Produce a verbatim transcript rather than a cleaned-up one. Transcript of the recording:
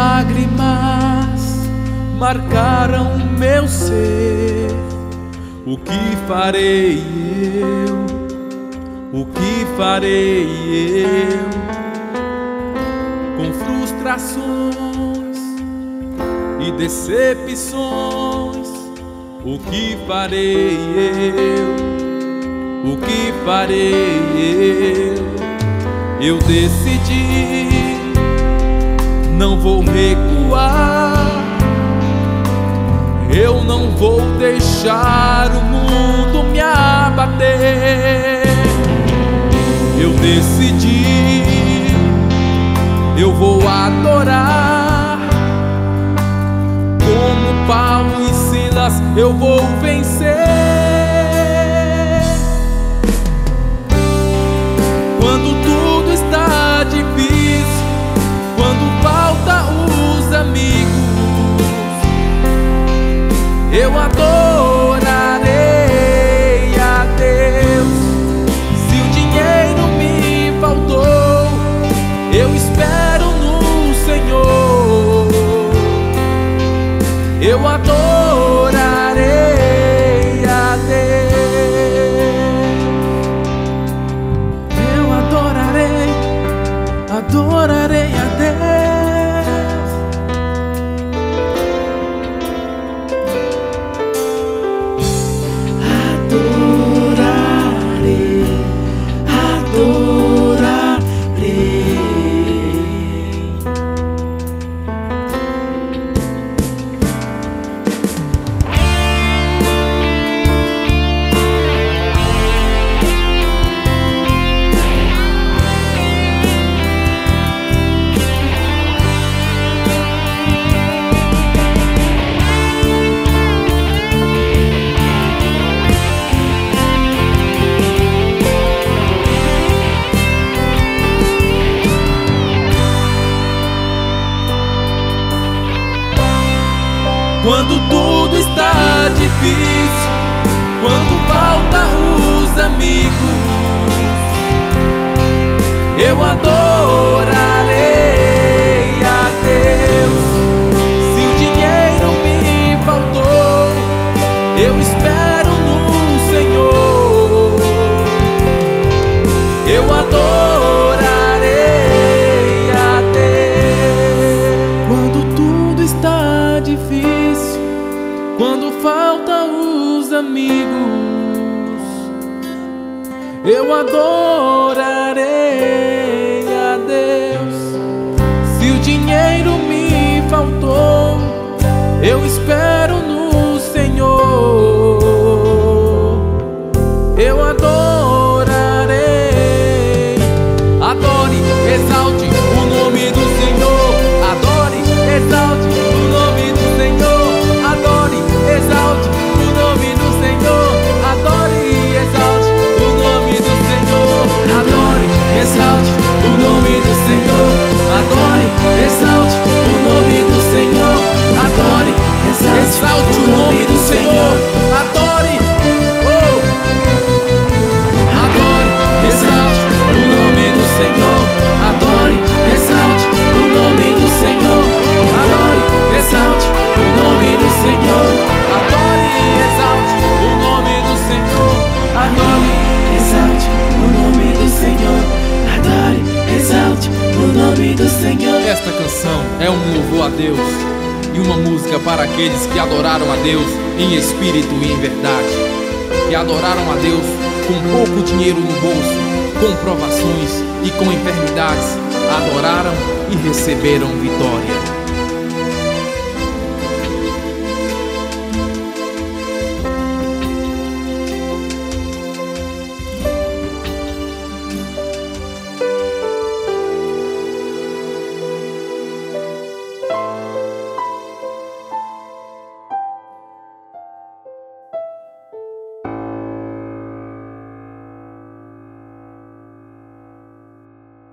lágrimas marcaram meu ser. O que farei eu? O que farei eu? Com frustrações e decepções, o que farei eu? O que farei eu? Eu decidi, não vou recuar. Eu não vou deixar o mundo me abater. Eu decidi, eu vou adorar. Como Paulo e Silas, eu vou vencer. Quando tudo está difícil, quando falta os amigos, eu adorarei a Deus. Se o dinheiro me faltou, eu espero no Senhor. Eu adorarei a Deus. Eu adorarei, adorarei a Deus. Quando tudo está difícil, quando falta os amigos, eu adorarei a Deus. Se o dinheiro me faltou, eu espero no Senhor. Eu adorarei a Deus. Quando tudo está difícil, quando faltam os amigos, eu adorarei a Deus. Se o dinheiro me faltou, eu espero no Senhor. Eu adorarei. Adore, exalte o nome do Senhor. Adore, exalte o nome do Senhor. Adore, exalte o nome do Senhor. Adore, exalte o nome do Senhor. Adore, exalte o nome do Senhor. Adore, exalte o nome do Senhor. Adore, exalte o nome do Senhor. Adore, oh, adore, exalte o nome do Senhor. Adore, exalte o nome do Senhor. Adore, exalte o nome do Senhor. Adore, exalte o nome do Senhor. Adore, exalte o nome do Senhor. Adore, exalte o nome do Senhor. Esta canção é um louvor a Deus e uma música para aqueles que adoraram a Deus em espírito e em verdade, que adoraram a Deus com pouco dinheiro no bolso, com provações e com enfermidades, adoraram e receberam vitória.